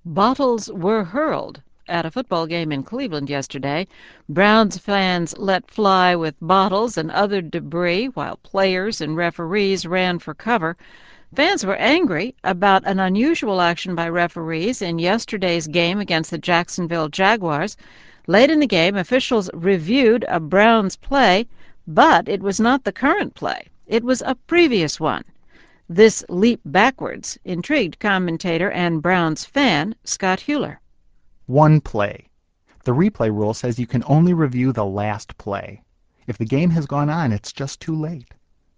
Bottles were hurled at a football game in Cleveland yesterday. Browns fans let fly with bottles and other debris while players and referees ran for cover. Fans were angry about an unusual action by referees in yesterday's game against the Jacksonville Jaguars. Late in the game, officials reviewed a Browns play, but it was not the current play. It was a previous one. This leap backwards intrigued commentator and Browns fan Scott Huler. One play. The replay rule says you can only review the last play. If the game has gone on, it's just too late.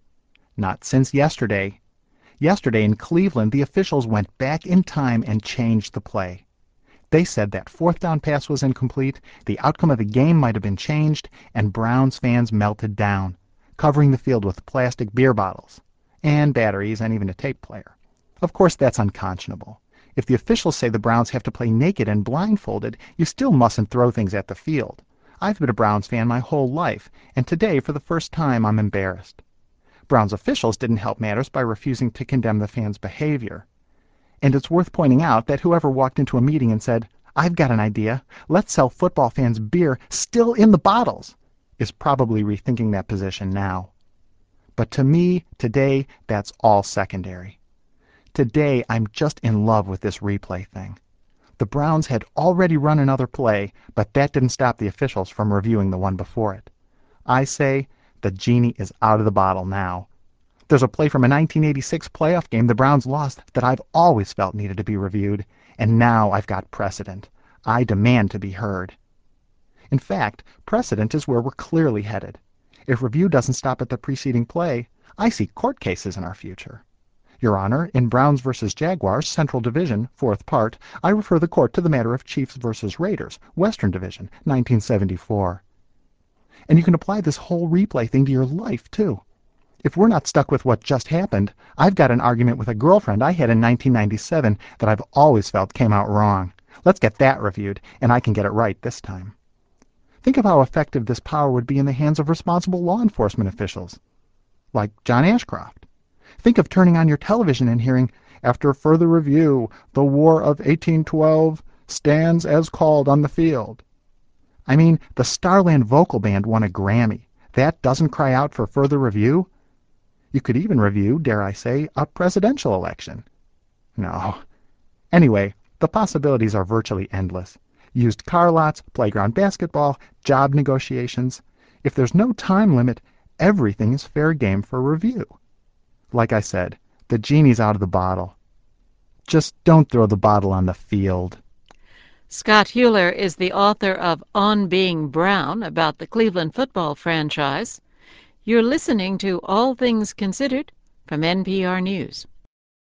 Not since yesterday. Yesterday in Cleveland, the officials went back in time and changed the play. They said that fourth down pass was incomplete, the outcome of the game might have been changed, and Browns fans melted down, covering the field with plastic beer bottles, and batteries, and even a tape player. Of course, that's unconscionable. If the officials say the Browns have to play naked and blindfolded, you still mustn't throw things at the field. I've been a Browns fan my whole life, and today, for the first time, I'm embarrassed. Browns officials didn't help matters by refusing to condemn the fans' behavior. And it's worth pointing out that whoever walked into a meeting and said, "I've got an idea, let's sell football fans beer still in the bottles," is probably rethinking that position now. But to me, today, that's all secondary. Today, I'm just in love with this replay thing. The Browns had already run another play, but that didn't stop the officials from reviewing the one before it. I say, the genie is out of the bottle now. There's a play from a 1986 playoff game the Browns lost that I've always felt needed to be reviewed, and now I've got precedent. I demand to be heard. In fact, precedent is where we're clearly headed. If review doesn't stop at the preceding play, I see court cases in our future. Your Honor, in Browns versus Jaguars, Central Division, Fourth Part, I refer the court to the matter of Chiefs versus Raiders, Western Division, 1974. And you can apply this whole replay thing to your life, too. If we're not stuck with what just happened, I've got an argument with a girlfriend I had in 1997 that I've always felt came out wrong. Let's get that reviewed, and I can get it right this time. Think of how effective this power would be in the hands of responsible law enforcement officials, like John Ashcroft. Think of turning on your television and hearing, "After further review, the War of 1812 stands as called on the field." I mean, the Starland Vocal Band won a Grammy. That doesn't cry out for further review? You could even review, dare I say, a presidential election. No. Anyway, the possibilities are virtually endless. Used car lots, playground basketball, job negotiations. If there's no time limit, everything is fair game for review. Like I said, the genie's out of the bottle. Just don't throw the bottle on the field. Scott Huler is the author of On Being Brown, about the Cleveland football franchise. You're listening to All Things Considered from NPR News.